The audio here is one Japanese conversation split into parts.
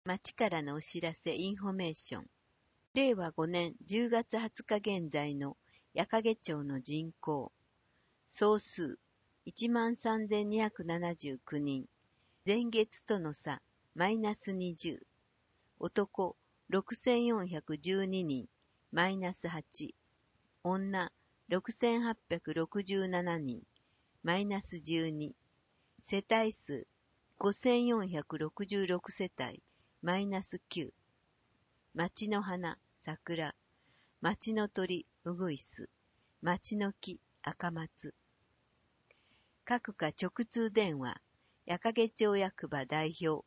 町からのお知らせインフォメーション。令和5年10月20日現在の矢掛町の人口。総数13,279人。前月との差マイナス20。男6,412人。マイナス8。女6,867人。マイナス12。世帯数5,466世帯。マイナス9。町の花、桜。町の鳥、ウグイス。町の木、赤松。各課直通電話、矢掛町役場代表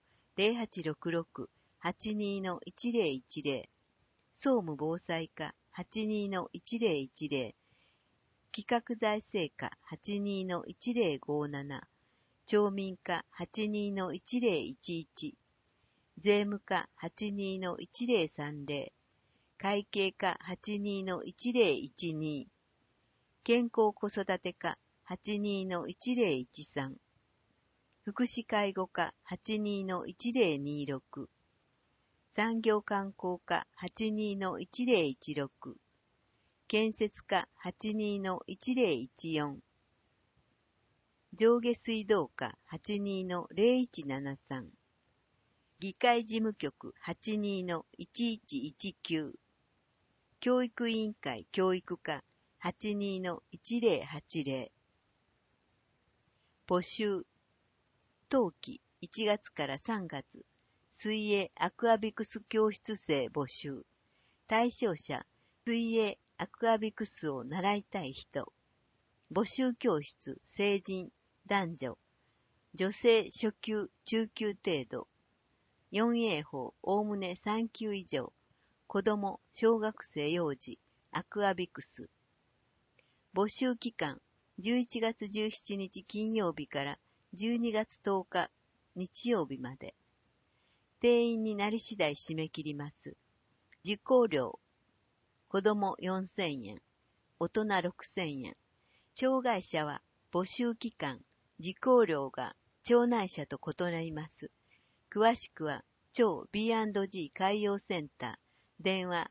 0866-82-1010。総務防災課 82-1010。企画財政課 82-1057。町民課 82-1011。税務課 82-1030。会計課 82-1012。健康子育て課 82-1013。福祉介護課 82-1026。産業観光課 82-1016。建設課 82-1014。上下水道課 82-0173。議会事務局 82-1119。教育委員会教育課 82-1080。募集。冬季1月から3月。水泳アクアビクス教室生募集。対象者、水泳アクアビクスを習いたい人。募集教室、成人、男女。女性初級、中級程度。4A 法、おおむね3級以上。子供、小学生幼児、アクアビクス。募集期間、11月17日金曜日から12月10日日曜日まで。定員になり次第締め切ります。受講料。子供4,000円。大人6,000円。町外者は募集期間、受講料が町内者と異なります。詳しくは、町 B&G 海洋センター、電話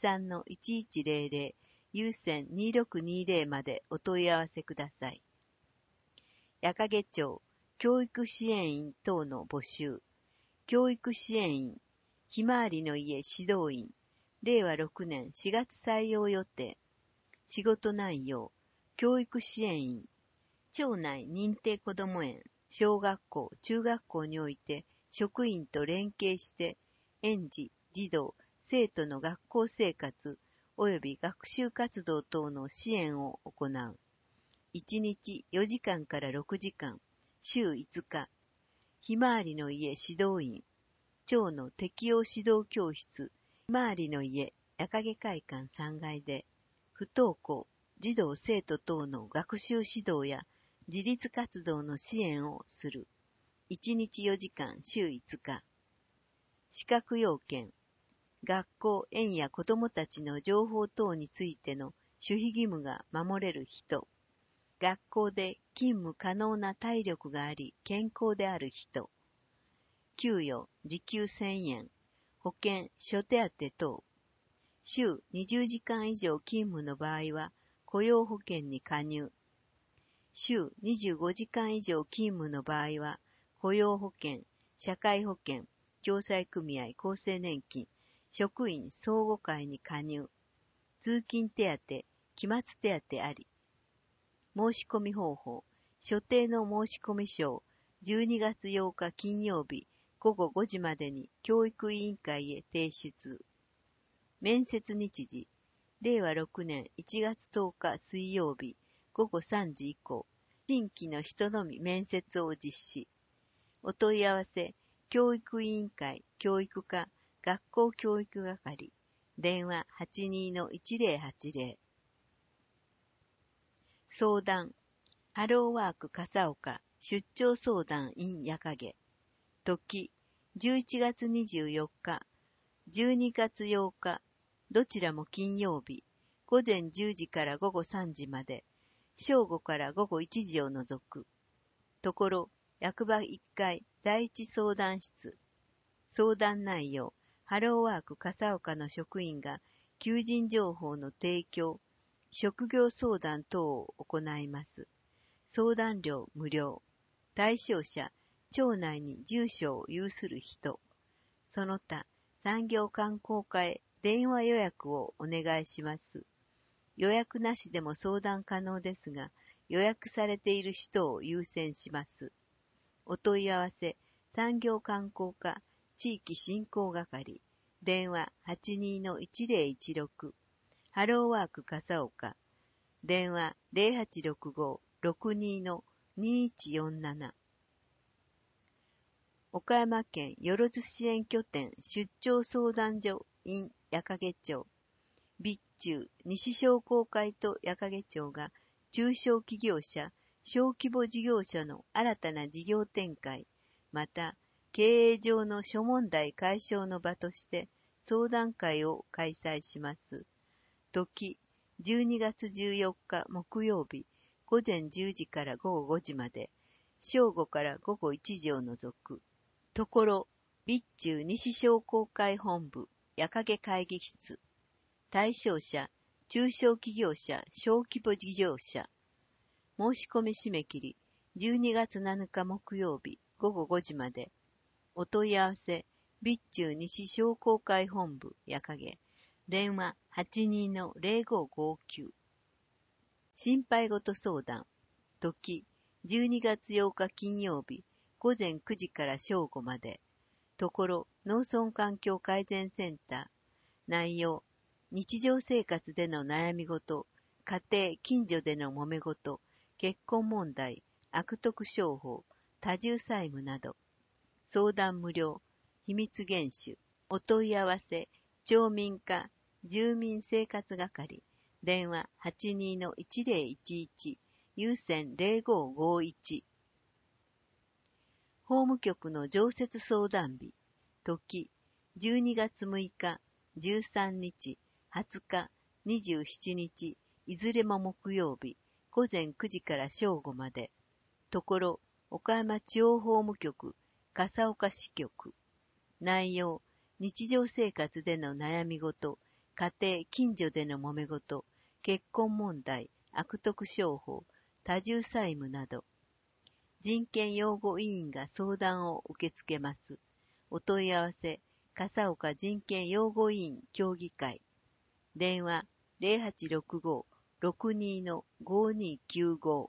83-1100、有線2620までお問い合わせください。矢掛町、教育支援員等の募集。教育支援員、ひまわりの家指導員、令和6年4月採用予定。仕事内容、教育支援員、町内認定こども園、小学校、中学校において職員と連携して園児、児童、生徒の学校生活及び学習活動等の支援を行う。1日4時間から6時間、週5日。ひまわりの家指導員、町の適応指導教室、ひまわりの家矢掛会館3階で、不登校、児童生徒等の学習指導や自立活動の支援をする。1日4時間週5日。資格要件。学校、園や子どもたちの情報等についての守秘義務が守れる人。学校で勤務可能な体力があり、健康である人。給与、時給1000円。保険、諸手当等。週20時間以上勤務の場合は、雇用保険に加入。週25時間以上勤務の場合は、雇用保険、社会保険、共済組合厚生年金、職員相互会に加入。通勤手当、期末手当あり。申し込み方法。所定の申し込み書を12月8日金曜日午後5時までに教育委員会へ提出。面接日時。令和6年1月10日水曜日午後3時以降。新規の人のみ面接を実施。お問い合わせ。教育委員会教育課学校教育係。電話 82-1080。相談。ハローワーク笠岡出張相談 in 矢掛。時。11月24日、12月8日、どちらも金曜日、午前10時から午後3時まで、正午から午後1時を除く。ところ、役場1階第一相談室。 相談内容、ハローワーク笠岡の職員が求人情報の提供、職業相談等を行います。相談料無料。対象者、町内に住所を有する人。その他、産業観光課へ電話予約をお願いします。予約なしでも相談可能ですが、予約されている人を優先します。お問い合わせ、産業観光課地域振興係、電話 82-1016、ハローワーク笠岡、電話 0865-62-2147、岡山県よろず支援拠点出張相談所 in 矢掛町、備中西商工会と矢掛町が中小企業者、小規模事業者の新たな事業展開、また経営上の諸問題解消の場として相談会を開催します。時、12月14日木曜日、午前10時から午後5時まで、正午から午後1時を除く。ところ、備中西商工会本部、矢掛会議室。対象者、中小企業者、小規模事業者。申し込み締め切り、12月7日木曜日、午後5時まで。お問い合わせ、備中西商工会本部、矢掛。電話 82-0559。心配事相談。時、12月8日金曜日、午前9時から正午まで。ところ、農村環境改善センター。内容、日常生活での悩み事、家庭、近所での揉め事、結婚問題、悪徳商法、多重債務など。相談無料、秘密厳守。お問い合わせ、町民課、住民生活係、電話 82-1011、有線0551。法務局の常設相談日、時、12月6日、13日、20日、27日、いずれも木曜日、午前9時から正午まで。ところ、岡山地方法務局、笠岡支局。内容、日常生活での悩み事、家庭、近所での揉め事、結婚問題、悪徳商法、多重債務など。人権擁護委員が相談を受け付けます。お問い合わせ、笠岡人権擁護委員協議会。電話0865-62-5295。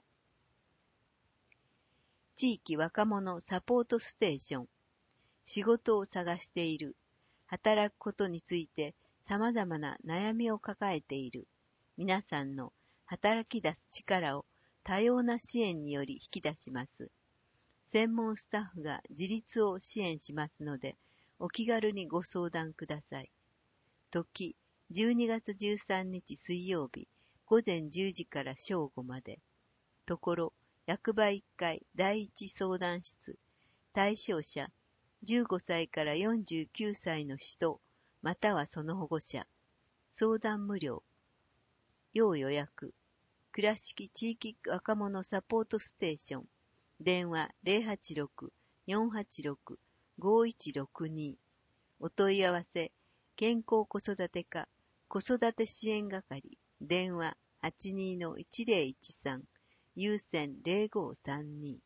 地域若者サポートステーション。仕事を探している。働くことについて様々な悩みを抱えている。皆さんの働き出す力を多様な支援により引き出します。専門スタッフが自立を支援しますので、お気軽にご相談ください。時、12月13日水曜日、午前10時から正午まで。ところ、役場1階第一相談室。対象者、15歳から49歳の人、またはその保護者。相談無料。要予約。倉敷地域若者サポートステーション。電話086-486-5162。お問い合わせ、健康子育て課、子育て支援係。電話82-1013。有線0532。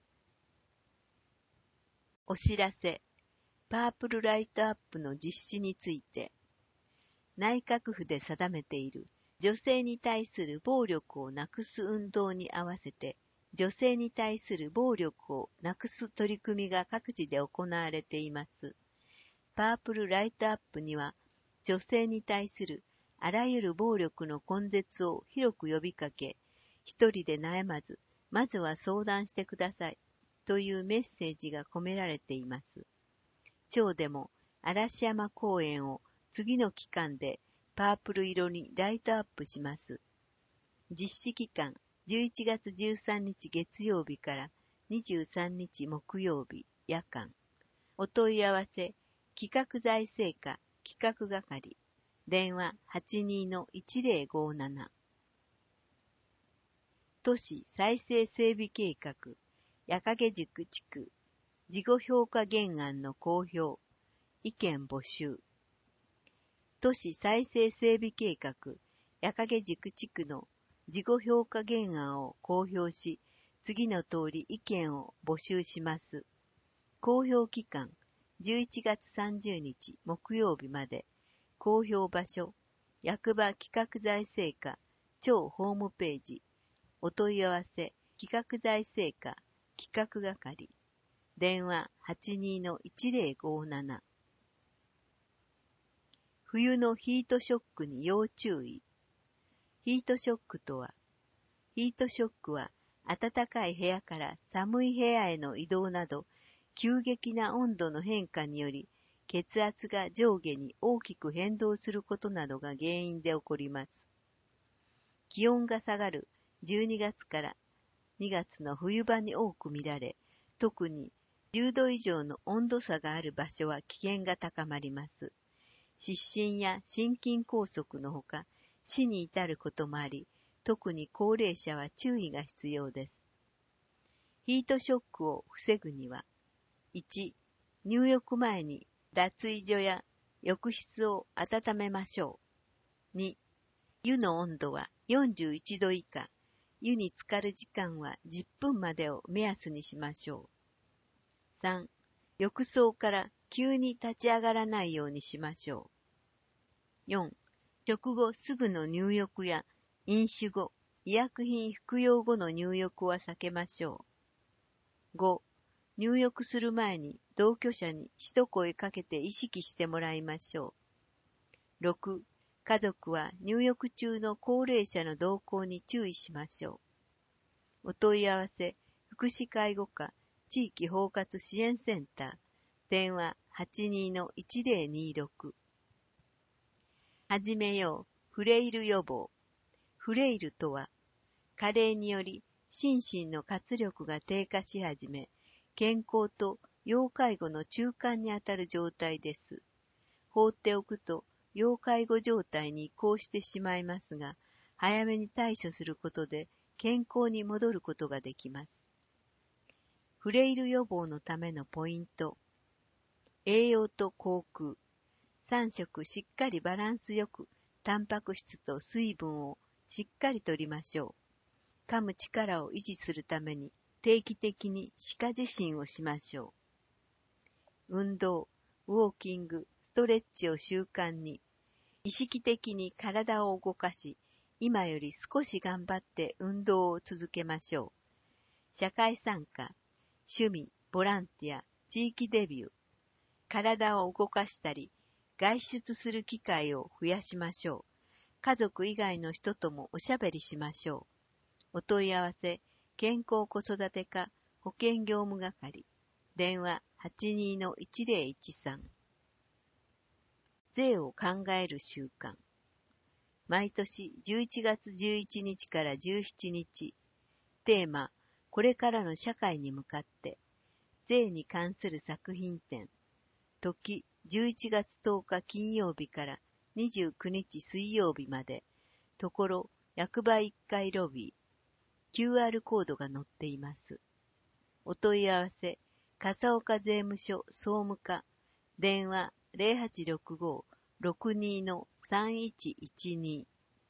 お知らせ。パープルライトアップの実施について。内閣府で定めている女性に対する暴力をなくす運動に合わせて、女性に対する暴力をなくす取り組みが各地で行われています。パープルライトアップには、女性に対するあらゆる暴力の根絶を広く呼びかけ、一人で悩まず、まずは相談してくださいというメッセージが込められています。町でも嵐山公園を次の期間でパープル色にライトアップします。実施期間11月13日月曜日から23日木曜日夜間。お問い合わせ、企画財政課企画係。電話 82-1057。都市再生整備計画、矢掛宿地区、事後評価原案の公表、 意見募集。都市再生整備計画、矢掛宿地区の事後評価原案を公表し、次の通り意見を募集します。公表期間、11月30日木曜日まで。公表場所、役場企画財政課、庁ホームページ。お問い合わせ、企画財政課、企画係。電話 82-1057。冬のヒートショックに要注意。ヒートショックとは、ヒートショックは暖かい部屋から寒い部屋への移動など、急激な温度の変化により、血圧が上下に大きく変動することなどが原因で起こります。気温が下がる12月から2月の冬場に多く見られ、特に10度以上の温度差がある場所は危険が高まります。失神や心筋梗塞のほか、死に至ることもあり、特に高齢者は注意が必要です。ヒートショックを防ぐには、1、入浴前に脱衣所や浴室を温めましょう。2、湯の温度は41度以下、湯に浸かる時間は10分までを目安にしましょう。3、浴槽から急に立ち上がらないようにしましょう。4、食後すぐの入浴や飲酒後、医薬品服用後の入浴は避けましょう。5、入浴する前に同居者に一声かけて意識してもらいましょう。6、家族は入浴中の高齢者の動向に注意しましょう。お問い合わせ、福祉介護課、地域包括支援センター、電話 82-1026。はじめよう、フレイル予防。フレイルとは、加齢により心身の活力が低下し始め、健康と要介護の中間にあたる状態です。放っておくと要介護状態に移行してしまいますが、早めに対処することで健康に戻ることができます。フレイル予防のためのポイント。栄養と口腔。3食しっかりバランスよく、タンパク質と水分をしっかりとりましょう。噛む力を維持するために定期的に歯科受診をしましょう。運動、ウォーキング、ストレッチを習慣に、意識的に体を動かし、今より少し頑張って運動を続けましょう。社会参加、趣味、ボランティア、地域デビュー、体を動かしたり、外出する機会を増やしましょう。家族以外の人ともおしゃべりしましょう。お問い合わせ、健康子育て課保健業務係。電話 82-1013。税を考える習慣。毎年11月11日から17日。テーマ、これからの社会に向かって。税に関する作品展。時、11月10日金曜日から29日水曜日まで。ところ、役場1階ロビー。QR コードが載っています。お問い合わせ、笠岡税務署総務課、電話 0865-62-3112。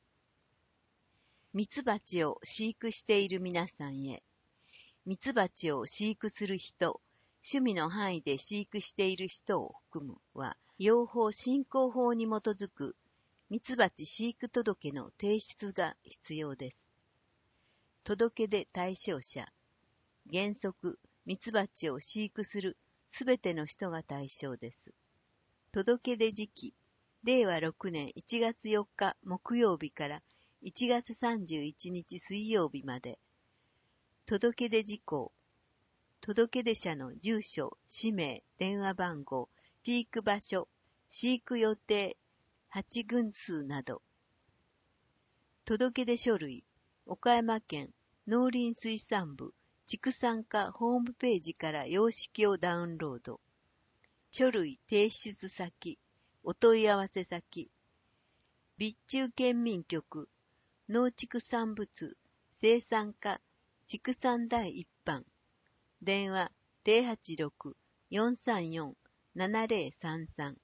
ミツバチを飼育している皆さんへ。ミツバチを飼育する人、趣味の範囲で飼育している人を含むは、養蜂振興法に基づくミツバチ飼育届の提出が必要です。届出対象者。原則、ミツバチを飼育するすべての人が対象です。届出時期。令和6年1月4日木曜日から1月31日水曜日まで。届出事項。届出者の住所、氏名、電話番号、飼育場所、飼育予定、8群数など。届出書類。岡山県農林水産部畜産課ホームページから様式をダウンロード。書類提出先、お問い合わせ先。備中県民局農畜産物生産課畜産第一版。電話 7033。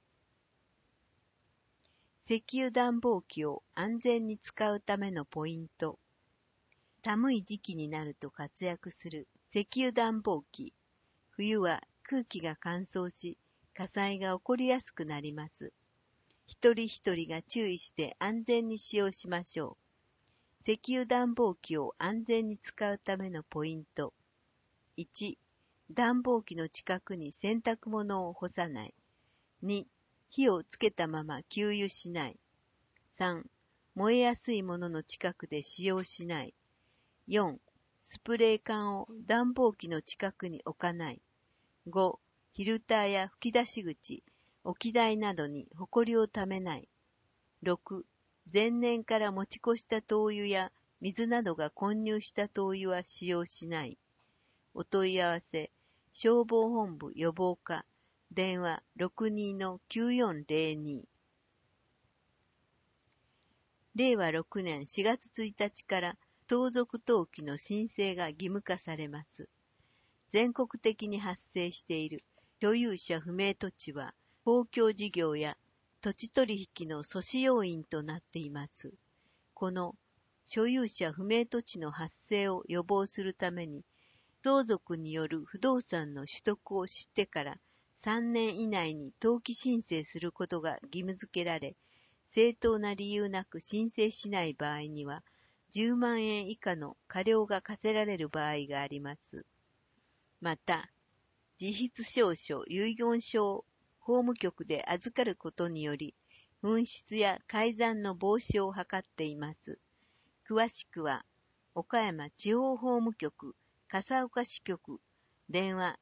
石油暖房機を安全に使うためのポイント。寒い時期になると活躍する石油暖房機。冬は空気が乾燥し、火災が起こりやすくなります。一人一人が注意して安全に使用しましょう。石油暖房機を安全に使うためのポイント。1、暖房機の近くに洗濯物を干さない。2、火をつけたまま給油しない。3、燃えやすいものの近くで使用しない。4、スプレー缶を暖房機の近くに置かない。5、フィルターや吹き出し口、置き台などにホコリをためない。6、前年から持ち越した灯油や水などが混入した灯油は使用しない。お問い合わせ、消防本部予防課、電話 62-9402。令和6年4月1日から相続登記の申請が義務化されます。全国的に発生している所有者不明土地は公共事業や土地取引の阻止要因となっています。この所有者不明土地の発生を予防するために、相続による不動産の取得を知ってから3年以内に登記申請することが義務付けられ、正当な理由なく申請しない場合には、10万円以下の過料が課せられる場合があります。また、自筆証書遺言書を法務局で預かることにより、紛失や改ざんの防止を図っています。詳しくは、岡山地方法務局、笠岡支局、電話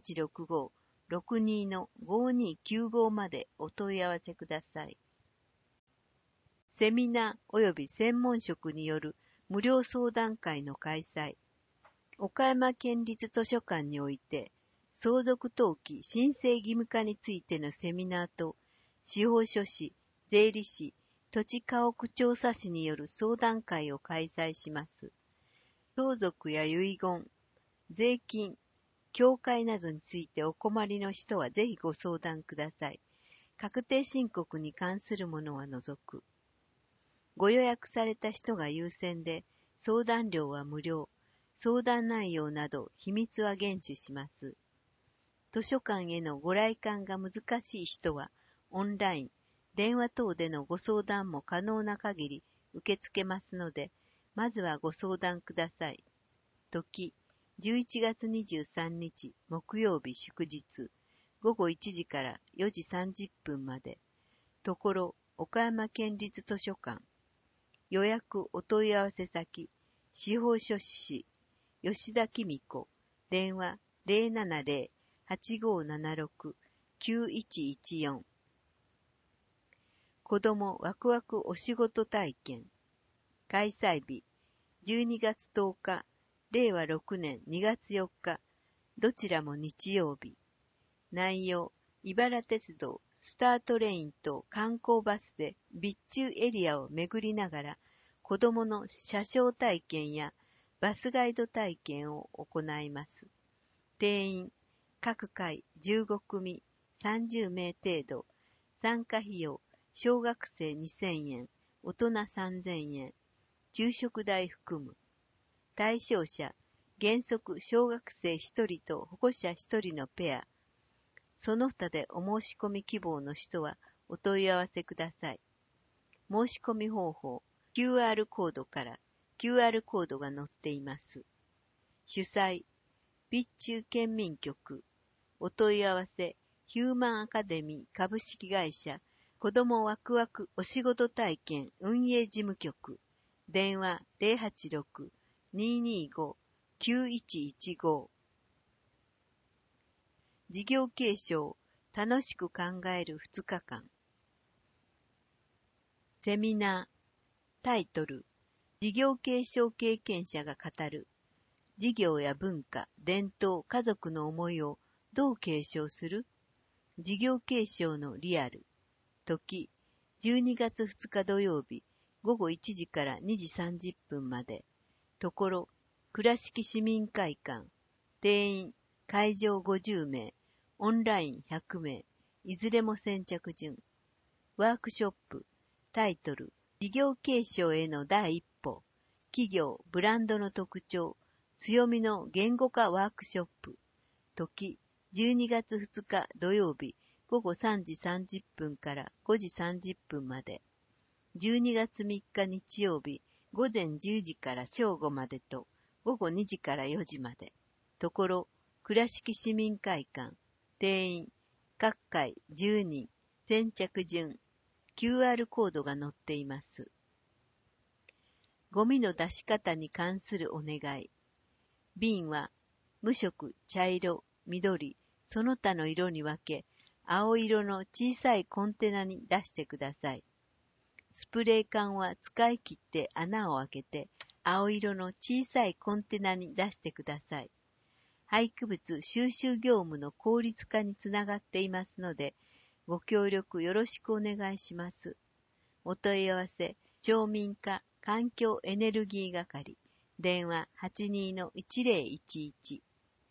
0865-62-5295 までお問い合わせください。セミナー及び専門職による無料相談会の開催。岡山県立図書館において、相続登記申請義務化についてのセミナーと、司法書士、税理士、土地家屋調査士による相談会を開催します。相続や遺言、税金、教会などについてお困りの人はぜひご相談ください。確定申告に関するものは除く。ご予約された人が優先で、相談料は無料。相談内容など秘密は厳守します。図書館へのご来館が難しい人は、オンライン、電話等でのご相談も可能な限り受け付けますので、まずはご相談ください。時、11月23日木曜日祝日、午後1時から4時30分まで。ところ、岡山県立図書館。予約お問い合わせ先、司法書士、吉田紀美子、電話 070-8576-9114。子どもワクワクお仕事体験。開催日、12月10日、令和6年2月4日、どちらも日曜日。内容、茨鉄道、スタートレインと観光バスで備中エリアを巡りながら、子どもの車掌体験やバスガイド体験を行います。定員、各回15組30名程度。参加費用、小学生2000円、大人3000円。昼食代含む。対象者、原則小学生1人と保護者1人のペア。その他でお申し込み希望の人はお問い合わせください。申し込み方法、QR コードから QR コードが載っています。主催、備中県民局。お問い合わせ、ヒューマンアカデミー株式会社子どもワクワクお仕事体験運営事務局。電話 086-225-9115。事業継承、楽しく考える2日間。セミナー、タイトル、事業継承経験者が語る、事業や文化、伝統、家族の思いをどう継承する？事業継承のリアル。時、12月2日土曜日、午後1時から2時30分まで。ところ、倉敷市民会館。定員、会場50名。オンライン100名。 いずれも先着順。ワークショップ、タイトル、事業継承への第一歩、企業、ブランドの特徴、強みの言語化ワークショップ。時、12月2日土曜日、午後3時30分から5時30分まで。12月3日日曜日、午前10時から正午までと、午後2時から4時まで。ところ、倉敷市民会館、定員、各回10人、先着順、QR コードが載っています。ゴミの出し方に関するお願い。瓶は、無色、茶色、緑、その他の色に分け、青色の小さいコンテナに出してください。スプレー缶は使い切って穴を開けて、青色の小さいコンテナに出してください。廃棄物収集業務の効率化につながっていますので、ご協力よろしくお願いします。お問い合わせ、町民課環境エネルギー係、電話 82-1011。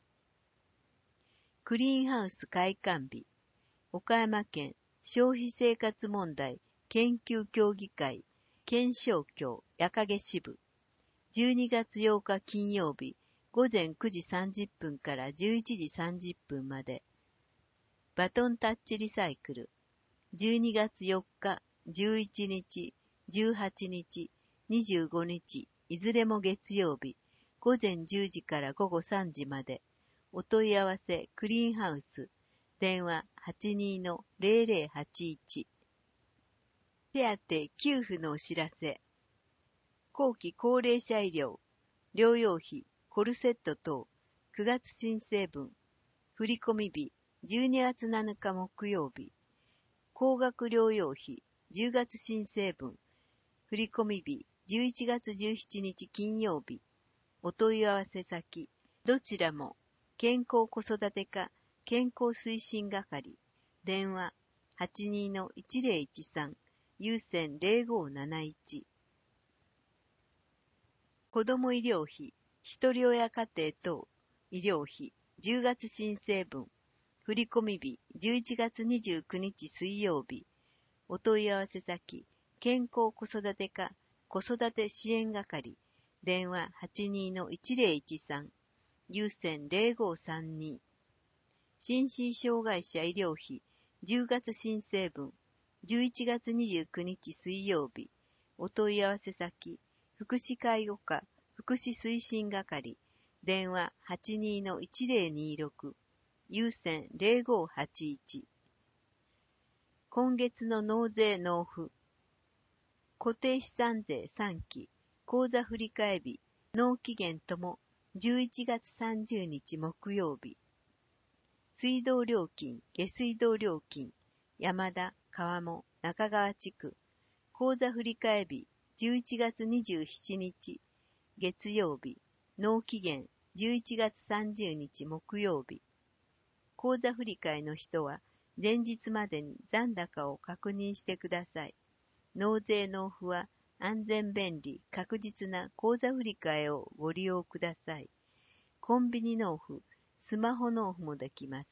クリーンハウス開館日、岡山県消費生活問題研究協議会検証協矢掛支部、12月8日金曜日、午前9時30分から11時30分まで。バトンタッチリサイクル、12月4日、11日、18日、25日、いずれも月曜日、午前10時から午後3時まで。お問い合わせ、クリーンハウス、電話 82-0081。手当給付のお知らせ。後期高齢者医療、療養費、コルセット等、9月申請分、振込日、12月7日木曜日、高額療養費、10月申請分、振込日、11月17日金曜日、お問い合わせ先、どちらも、健康子育て課健康推進係、電話 82-1013、有線0571。子ども医療費、ひとり親家庭等、医療費、10月申請分、振込日、11月29日水曜日、お問い合わせ先、健康子育て課子育て支援係、電話 82-1013、有線0532。心身障害者医療費、10月申請分、11月29日水曜日、お問い合わせ先、福祉介護課福祉推進係、電話 82-1026、有線0581。今月の納税納付、固定資産税3期、口座振替日、納期限とも11月30日木曜日。水道料金、下水道料金、山田、川面、中川地区、口座振替日、11月27日、月曜日、納期限、11月30日木曜日。口座振替の人は、前日までに残高を確認してください。納税納付は、安全便利、確実な口座振替をご利用ください。コンビニ納付、スマホ納付もできます。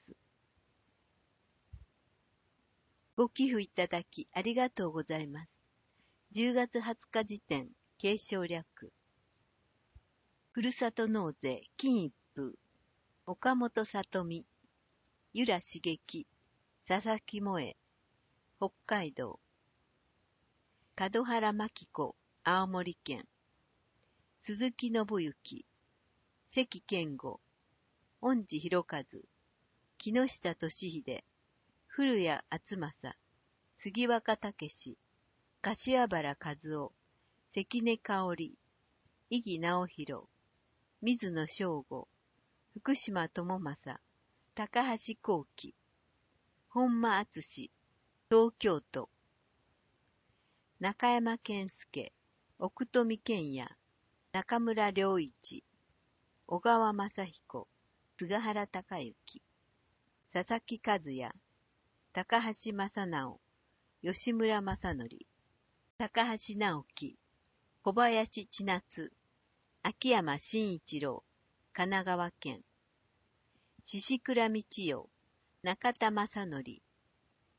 ご寄付いただきありがとうございます。10月20日時点、継承略。ふるさと納税、金一封。岡本里美。由良茂樹。佐々木萌。北海道。門原真紀子。青森県。鈴木信之。関健吾。恩智博和。木下俊秀。古谷敦正。杉若武史。柏原和夫。関根香織。伊木直弘。水野翔吾。福島智正。高橋幸喜。本間敦。東京都。中山健介。奥富健也。中村良一。小川正彦。菅原隆之。佐々木和也。高橋正直。吉村正則。高橋直樹。小林千夏。秋山真一郎。神奈川県。宍倉道代。中田正則。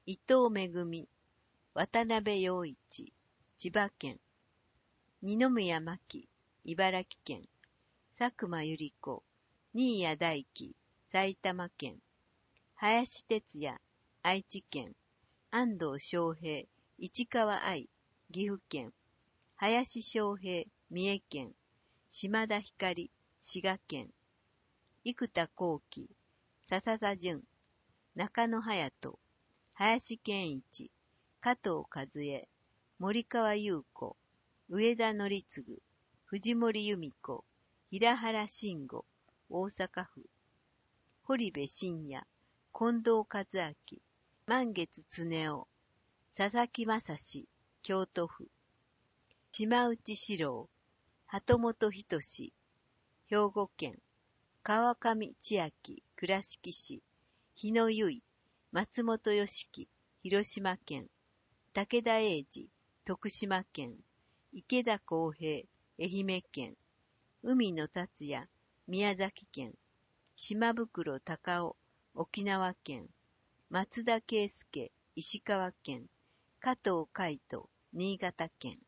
伊藤めぐみ、渡辺陽一、千葉県。二宮真紀、茨城県。佐久間由里子、新谷大輝、埼玉県。林哲也、愛知県。安藤翔平、市川愛、岐阜県。林翔平、三重県。島田光、滋賀県。生田幸喜、笹田純、中野隼人、林健一、加藤和恵、森川優子、上田則次、藤森由美子、平原慎吾、大阪府。堀部真也、近藤和明、満月恒夫、佐々木正史、京都府。島内史郎、鳩本人志、兵庫県。川上千秋、倉敷市。日野由衣、松本良樹、広島県。武田英二、徳島県。池田康平、愛媛県。海野達也、宮崎県。島袋隆夫、沖縄県。松田圭介、石川県。加藤海人、新潟県。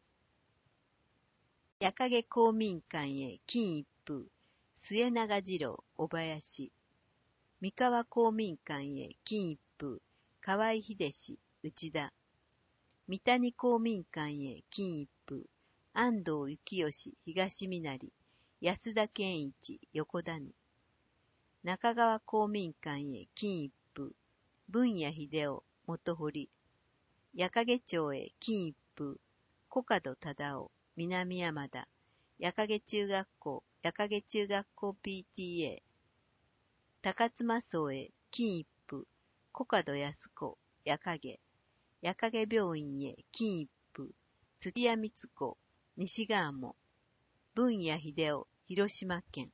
矢影公民館へ金一封、末永次郎、小林。三河公民館へ金一封、河合秀氏、内田。三谷公民館へ金一封、安藤幸義、東みなり。安田健一、横谷。中川公民館へ金一封、文谷秀夫、元堀。矢影町へ金一封、小門忠夫、南山田。矢影中学校、矢影中学校 PTA。高妻荘へ金一封、小門康子、矢影。矢影病院へ金一封、土屋光子、西川も。文谷秀夫、広島県。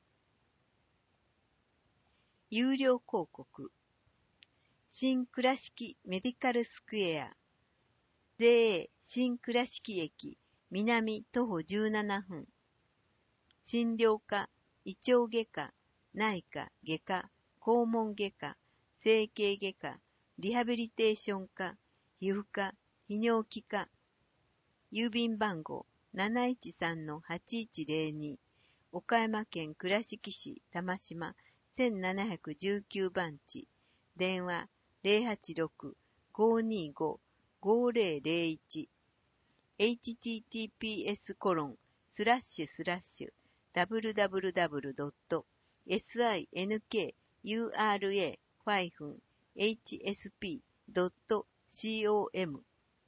有料広告。新倉敷メディカルスクエア。JA 新倉敷駅、南徒歩17分。診療科、胃腸外科、内科、外科、肛門外科、整形外科、リハビリテーション科、皮膚科、泌尿器科。郵便番号 713-8102。岡山県倉敷市玉島1719番地。電話 086-525-5001。https://www.sinkura-hsp.com。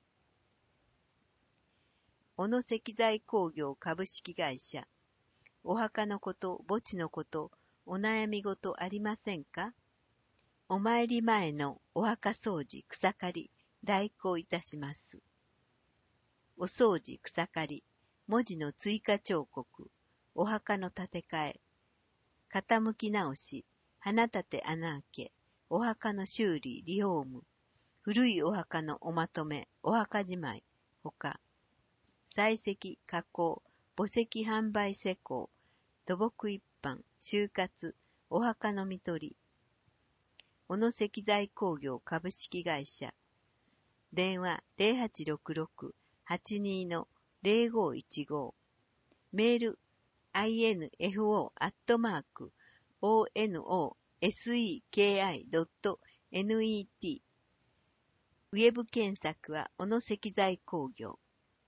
小野石材工業株式会社。お墓のこと、墓地のこと、お悩み事ありませんか？お参り前のお墓掃除、草刈り、代行いたします。お掃除、草刈り、文字の追加彫刻、お墓の建て替え、傾き直し、花立て穴開け、お墓の修理、リフォーム、古いお墓のおまとめ、お墓じまい、ほか、採石、加工、墓石販売施工、土木一般、就活、お墓の見取り。小野石材工業株式会社。電話 0866-82-0515。メール info@onoseki.net。ウェブ検索は小野石材工業。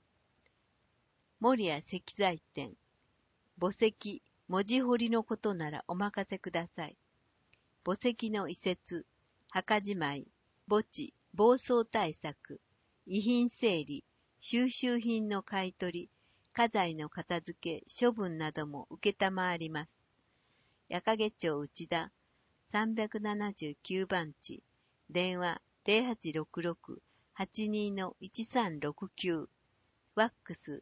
守谷石材店。墓石、文字彫りのことならお任せください。墓石の移設、墓じまい、墓地、暴走対策、遺品整理、収集品の買い取り、家財の片付け、処分なども受けたまわります。矢掛町内田379番地。電話0866-82-1369。ファックス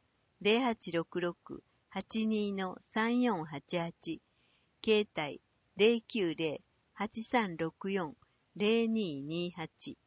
0866-82-3488。携帯090-8364-0228